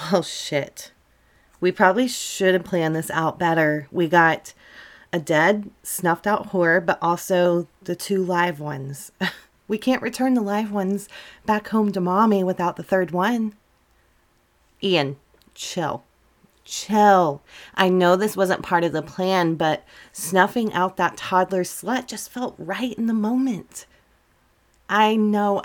Oh, shit. We probably should have planned this out better. We got a dead, snuffed out whore, but also the 2 live ones. We can't return the live ones back home to mommy without the 3rd one. Ian, chill. Chill. I know this wasn't part of the plan, but snuffing out that toddler slut just felt right in the moment. I know.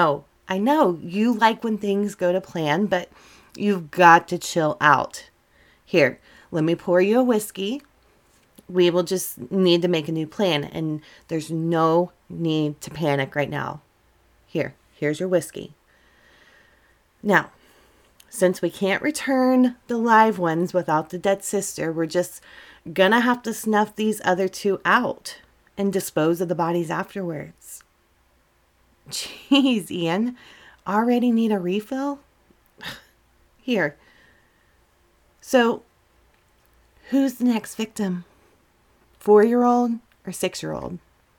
You like when things go to plan, but you've got to chill out. Here, let me pour you a whiskey. We will just need to make a new plan, and there's no need to panic right now. Here's your whiskey. Now, since we can't return the live ones without the dead sister, we're just gonna have to snuff these other 2 out and dispose of the bodies afterwards. Jeez, Ian, already need a refill? Here. So, who's the next victim? 4-year-old or 6-year-old?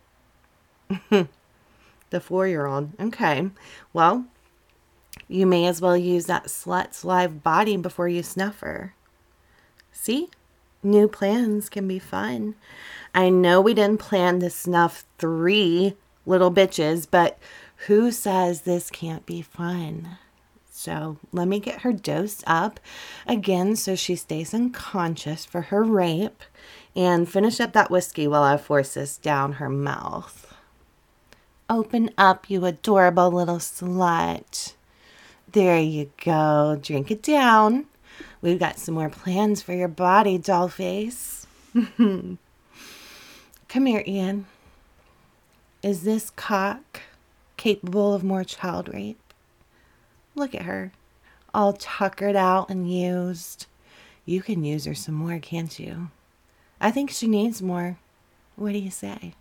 The 4-year-old. Okay. Well, you may as well use that slut's live body before you snuff her. See? New plans can be fun. I know we didn't plan to snuff 3 little bitches, but who says this can't be fun? So let me get her dosed up again so she stays unconscious for her rape, and finish up that whiskey while I force this down her mouth. Open up, you adorable little slut. There you go. Drink it down. We've got some more plans for your body, doll face. Come here, Ian. Is this cock capable of more child rape? Look at her, all tuckered out and used. You can use her some more, can't you? I think she needs more. What do you say?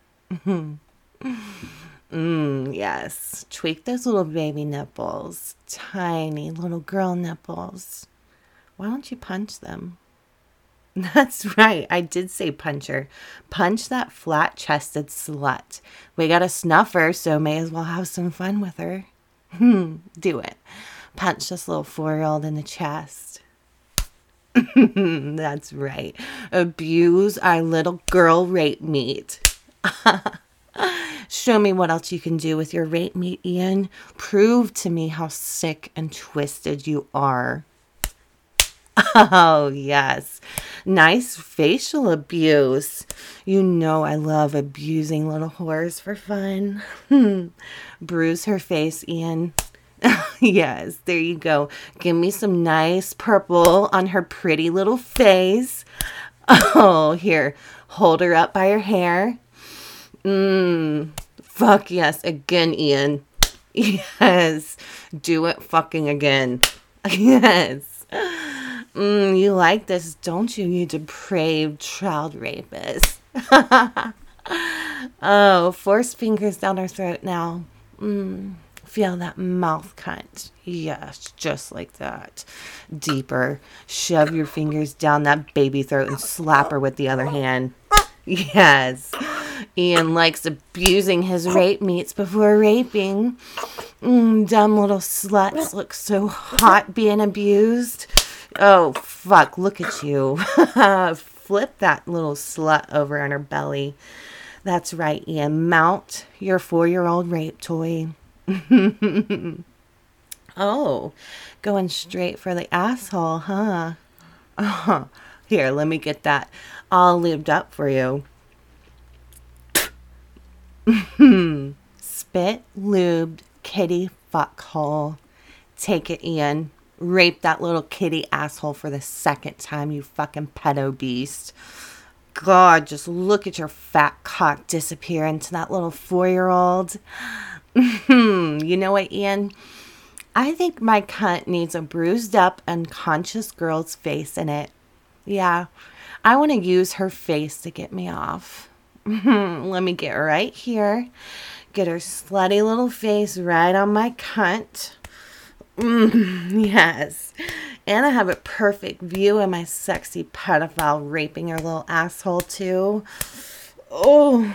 Yes. Tweak those little baby nipples. Tiny little girl nipples. Why don't you punch them? That's right. I did say punch her. Punch that flat-chested slut. We got a snuffer, so may as well have some fun with her. Do it. Punch this little 4-year-old in the chest. That's right. Abuse our little girl rape meat. Show me what else you can do with your rape meat, Ian. Prove to me how sick and twisted you are. Oh, yes. Nice facial abuse. You know I love abusing little whores for fun. Bruise her face, Ian. Yes, there you go. Give me some nice purple on her pretty little face. Oh, here. Hold her up by her hair. Fuck yes. Again, Ian. Yes. Do it fucking again. Yes. You like this, don't you, you depraved child rapist? Oh, force fingers down her throat now. Feel that mouth cunt. Yes, just like that. Deeper. Shove your fingers down that baby throat and slap her with the other hand. Yes. Ian likes abusing his rape meats before raping. Dumb little sluts look so hot being abused. Oh, fuck, look at you. Flip that little slut over on her belly. That's right, Ian. Mount your 4-year-old rape toy. Oh, going straight for the asshole, huh? Here, let me get that all lubed up for you. Spit, lubed, kitty fuckhole. Take it, Ian. Rape that little kitty asshole for the 2nd time, you fucking pedo beast. God, just look at your fat cock disappear into that little 4-year-old. You know what, Ian? I think my cunt needs a bruised up, unconscious girl's face in it. Yeah, I want to use her face to get me off. Let me get right here. Get her slutty little face right on my cunt. Yes. And I have a perfect view of my sexy pedophile raping her little asshole too. Oh,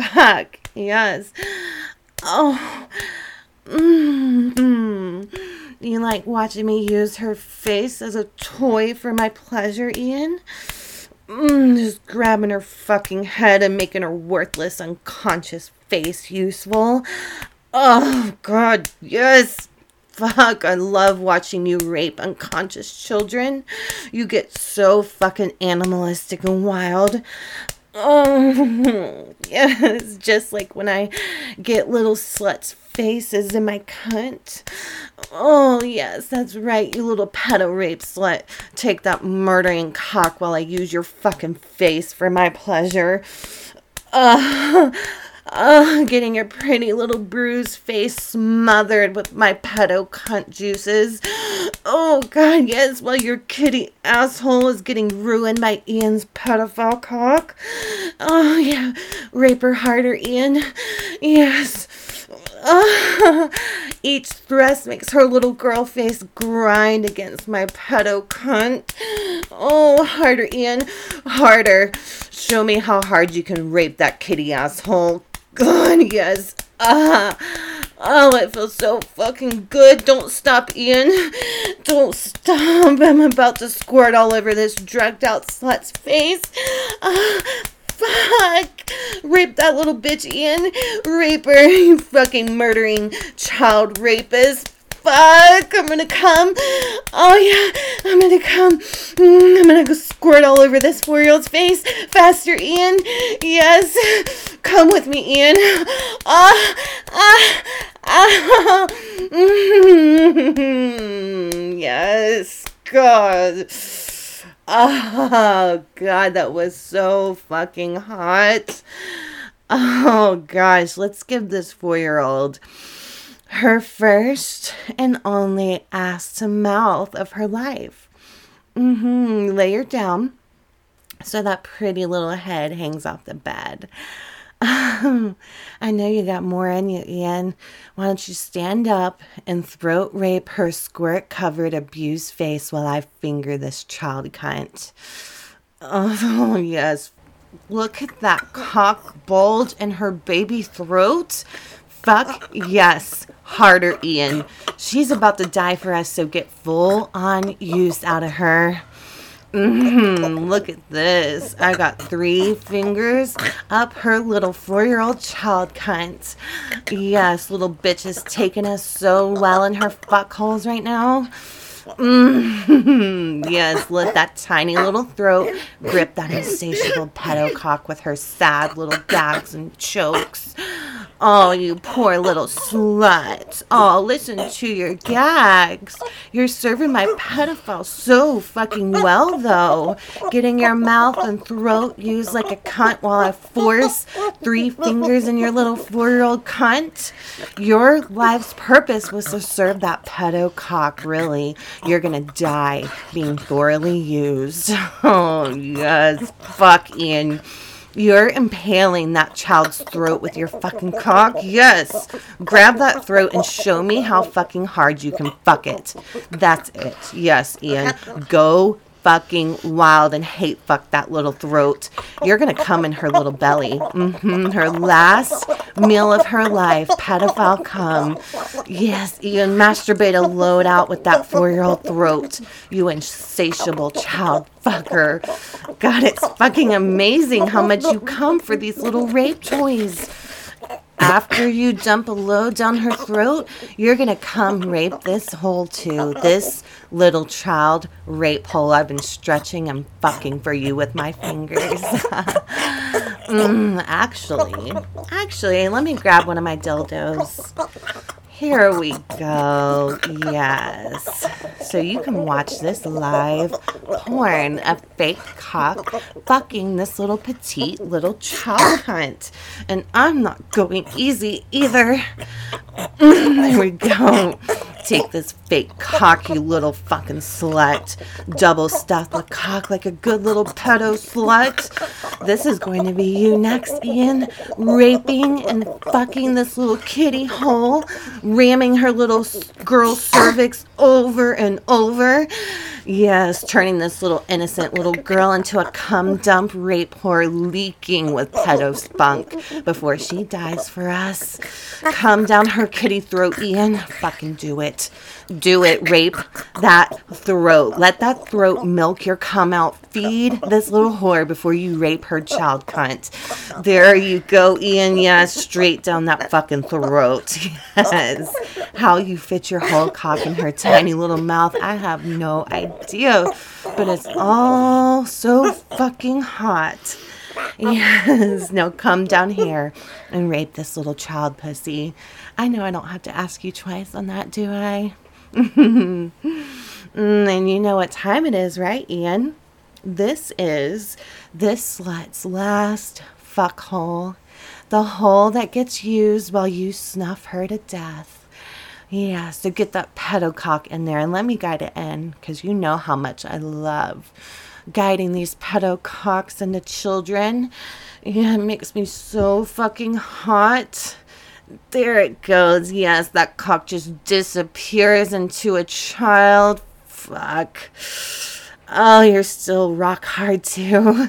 fuck. Yes. Oh. You like watching me use her face as a toy for my pleasure, Ian? Just grabbing her fucking head and making her worthless, unconscious face useful. Oh, God, yes. Fuck, I love watching you rape unconscious children. You get so fucking animalistic and wild. Oh, yes, just like when I get little sluts' faces in my cunt. Oh, yes, that's right, you little pedo rape slut. Take that murdering cock while I use your fucking face for my pleasure. Getting your pretty little bruised face smothered with my pedo cunt juices. Oh, God, yes, while your kitty asshole is getting ruined by Ian's pedophile cock. Oh, yeah, rape her harder, Ian. Yes. Each thrust makes her little girl face grind against my pedo cunt. Oh, harder, Ian. Harder. Show me how hard you can rape that kitty asshole. God, yes. Oh, it feels so fucking good. Don't stop, Ian. Don't stop. I'm about to squirt all over this drugged out slut's face. Fuck. Rape that little bitch, Ian. Rape her, you fucking murdering child rapist. Fuck, I'm gonna come. Oh, yeah, I'm gonna come. I'm gonna go squirt all over this 4-year-old's face. Faster, Ian. Yes. Come with me, Ian. Yes. God. Oh, God, that was so fucking hot. Oh, gosh, let's give this 4-year-old her first and only ass to mouth of her life. Lay her down so that pretty little head hangs off the bed. I know you got more in you, Ian. Why don't you stand up and throat rape her squirt-covered, abused face while I finger this child cunt? Oh, yes. Look at that cock bulge in her baby throat. Fuck yes. Harder, Ian. She's about to die for us, so get full-on use out of her. Look at this. I got 3 fingers up her little 4-year-old child cunt. Yes, little bitch is taking us so well in her fuckholes right now. Yes, let that tiny little throat grip that insatiable pedo cock with her sad little gags and chokes. Oh, you poor little slut. Oh, listen to your gags. You're serving my pedophile so fucking well, though. Getting your mouth and throat used like a cunt while I force 3 fingers in your little 4-year-old cunt. Your life's purpose was to serve that pedo cock, really. You're gonna die being thoroughly used. Oh, yes. Fuck, Ian. You're impaling that child's throat with your fucking cock? Yes. Grab that throat and show me how fucking hard you can fuck it. That's it. Yes, Ian. Go fucking wild and hate fuck that little throat. You're gonna come in her little belly. Her last meal of her life. Pedophile cum. Yes, Ian. Masturbate a load out with that 4-year-old throat. You insatiable child fucker. God, it's fucking amazing how much you come for these little rape toys. After you dump a load down her throat, you're going to come rape this hole too. This little child rape hole I've been stretching and fucking for you with my fingers. Actually, let me grab one of my dildos. Here we go. Yes. So you can watch this live porn of fake cock fucking this little petite little child hunt. And I'm not going easy either. There we go. Take this fake cock, you little fucking slut. Double stuff the cock like a good little pedo slut. This is going to be you next, Ian. Raping and fucking this little kitty hole. Ramming her little girl cervix over and over. Yes, turning this little innocent little girl into a cum dump rape whore leaking with pedo spunk before she dies for us. Come down her kitty throat, Ian. Fucking do it. Do it. Rape that throat. Let that throat milk your cum out. Feed this little whore before you rape her child cunt. There you go, Ian. Yes, straight down that fucking throat. Yes. How you fit your whole cock in her tiny little mouth, I have no idea. But it's all so fucking hot. Yes. Now come down here and rape this little child pussy. I know I don't have to ask you twice on that, do I? And you know what time it is, right, Ian? This is this slut's last fuck hole. The hole that gets used while you snuff her to death. Yeah, so get that pedo cock in there and let me guide it in, because you know how much I love guiding these pedo cocks into children. Yeah, it makes me so fucking hot. There it goes. Yes, that cock just disappears into a child. Fuck. Oh, you're still rock hard too.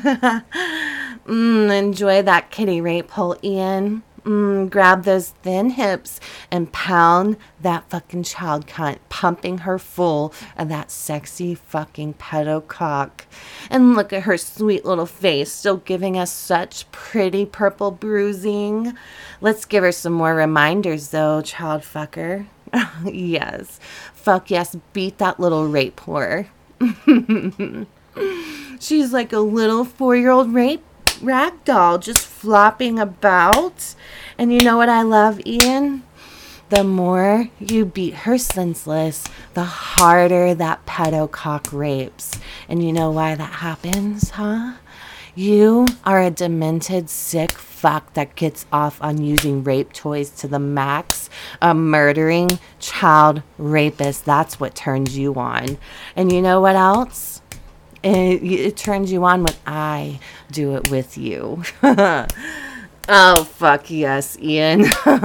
Enjoy that kitty rape hole, Ian. Grab those thin hips and pound that fucking child cunt, pumping her full of that sexy fucking pedo cock. And look at her sweet little face, still giving us such pretty purple bruising. Let's give her some more reminders though, child fucker. Yes. Fuck yes, beat that little rape whore. She's like a little 4-year-old rape rag doll just flopping about. And you know what I love, Ian? The more you beat her senseless, the harder that pedo cock rapes. And you know why that happens, huh? You are a demented, sick fuck that gets off on using rape toys to the max. A murdering child rapist. That's what turns you on. And you know what else? It turns you on when I do it with you. Oh, fuck yes, Ian.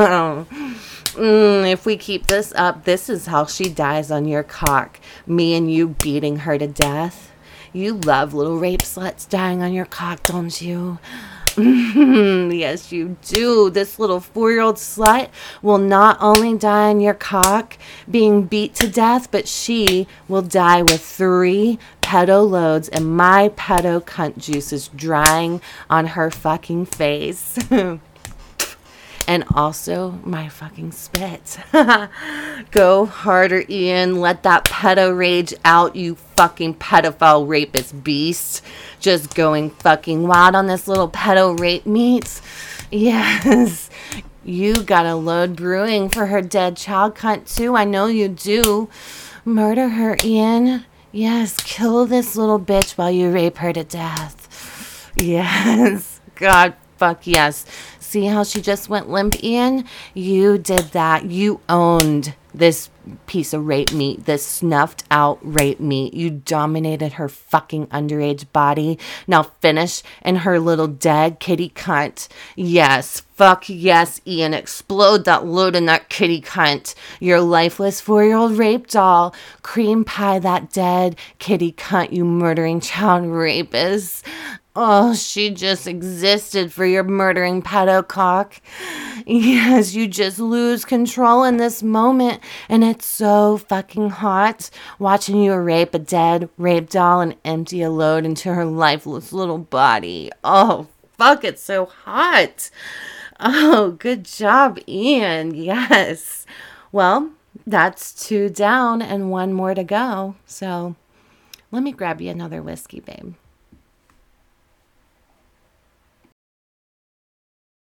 If we keep this up, this is how she dies on your cock. Me and you beating her to death. You love little rape sluts dying on your cock, don't you? Yes, you do. This little 4-year-old slut will not only die on your cock being beat to death, but she will die with 3 pedo loads and my pedo cunt juices drying on her fucking face. And also my fucking spit. Go harder, Ian. Let that pedo rage out, you fucking pedophile rapist beast. Just going fucking wild on this little pedo rape meat. Yes. You got a load brewing for her dead child cunt too. I know you do. Murder her, Ian. Yes, kill this little bitch while you rape her to death. Yes. God, fuck yes. See how she just went limp, Ian? You did that. You owned this piece of rape meat, this snuffed out rape meat. You dominated her fucking underage body. Now finish in her little dead kitty cunt. Yes, fuck yes, Ian. Explode that load in that kitty cunt. Your lifeless 4-year-old rape doll. Cream pie that dead kitty cunt, you murdering child rapist. Oh, she just existed for your murdering pedo cock. Yes, you just lose control in this moment. And it's so fucking hot watching you rape a dead rape doll and empty a load into her lifeless little body. Oh, fuck, it's so hot. Oh, good job, Ian. Yes. Well, that's 2 down and 1 more to go. So let me grab you another whiskey, babe.